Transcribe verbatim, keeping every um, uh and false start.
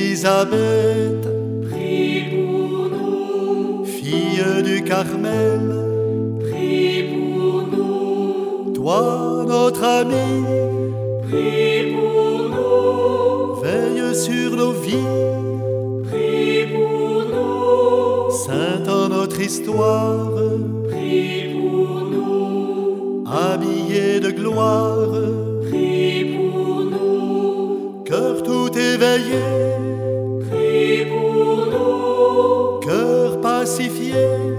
Élisabeth, prie pour nous. fille du Carmel, Prie pour nous. toi notre ami, Prie pour nous. veille sur nos vies, Prie pour nous. sainte en notre histoire, Prie pour nous. habillée de gloire, Prie pour nous. cœur tout éveillé, Prie pour nous. cœur pacifié,